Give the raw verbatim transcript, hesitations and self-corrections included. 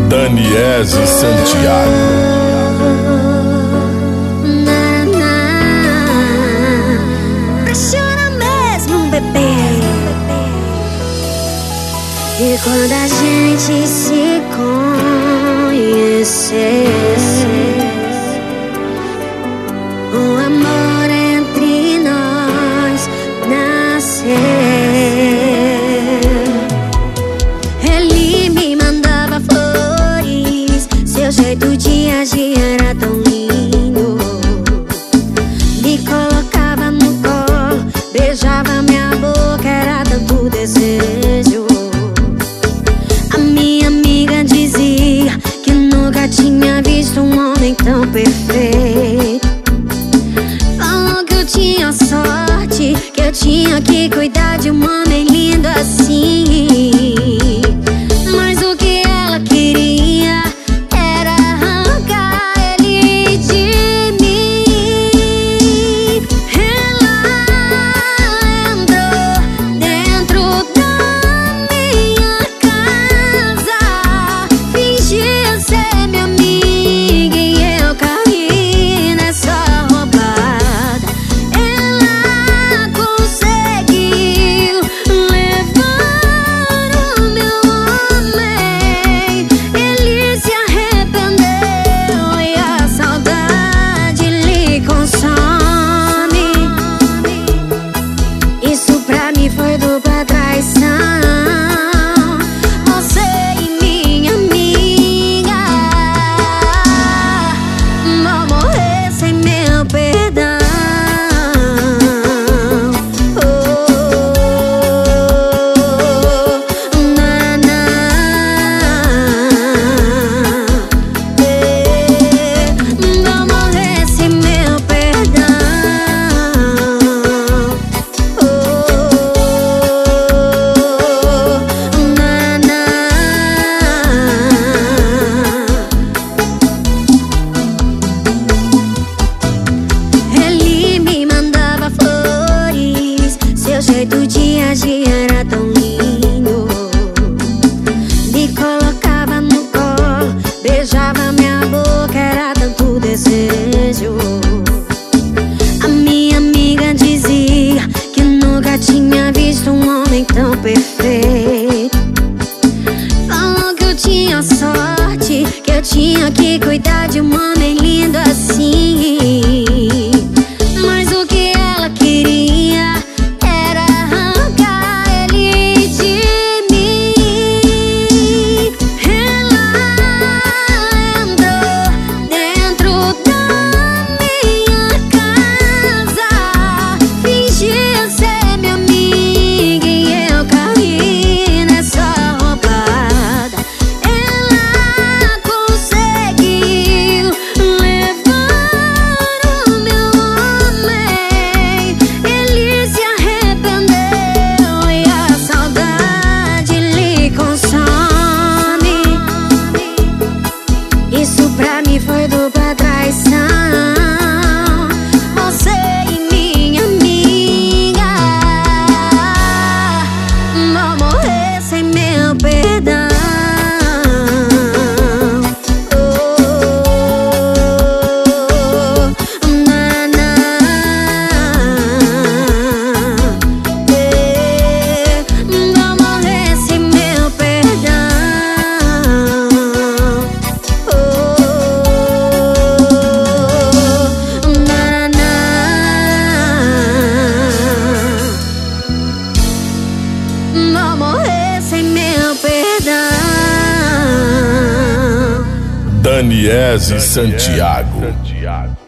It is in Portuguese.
Daniese Santiago. Apaixona mesmo, bebê. E quando a gente se conhecer, o amor entre nós nascer. Ele me mandava flores, seu jeito de agir era tão lindo. Me colocava no colo, beijava minha boca, era tanto desejo. A minha amiga dizia que nunca tinha visto um homem tão perfeito. Falou que eu tinha sorte, que eu tinha que cuidar de um homem lindo assim. Mas o que ela queria era arrancar ele de mim. Ela entrou dentro da minha casa, fingia ser minha amiga e eu caí nessa roubada. Ela conseguiu levar o meu homem, ele se arrependeu e a saudade lhe consome. Isso pra mim foi dupla traição. Você e minha amiga vão morrer sem meu perdão. Oh, na, na, eh, vão morrer sem meu perdão. Oh, na, na. Ele me mandava flores, seu jeito de agir era tão lindo. Me colocava no colo, beijava minha boca, era tanto desejo. A minha amiga dizia que nunca tinha visto um homem tão perfeito. Falou que eu tinha sorte, que eu tinha que cuidar de um homem lindo assim. Mas o que ela queria era arrancar ele de mim. Ela entrou dentro da minha casa, fingia ser minha amiga e eu caí nessa roubada. Ela conseguiu levar o meu homem, ele se arrependeu e a saudade lhe consome. Isso pra mim foi dupla traição. Você e minha amiga vão morrer sem meu perdão. Oh, na, na, eh, vão morrer sem meu perdão. Oh, na, na, vão morrer sem meu perdão. Daniese Santiago.